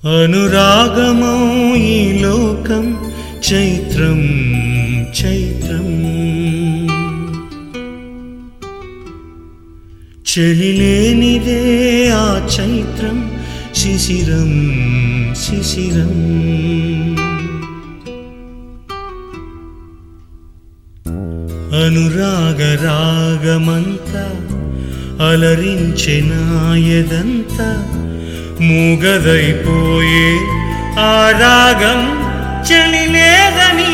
అనురాగమో ఈ లోకం చైత్రం చైత్రం చెలిలేనిదే ఆ చైత్రం శిశిరం శిశిరం అనురాగ రాగమంతా అలరించె నాయదంతా మూగదైపోయే ఆ రాగం చెలిలేదని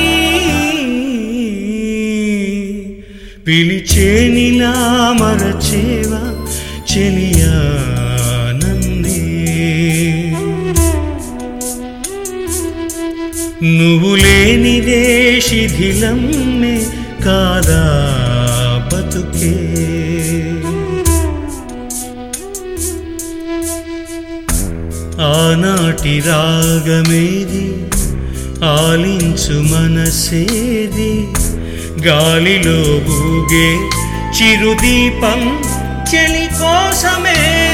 పిలిచేనిలా మరచేవా చెలియా నన్నే నువ్వు లేనిదే శిథిలమ్మే కాదా బతుకే ఆనాటి రాగమేది ఆలించు మనసేది గాలిలో ఊగే చిరుదీపం చెలి కోసమే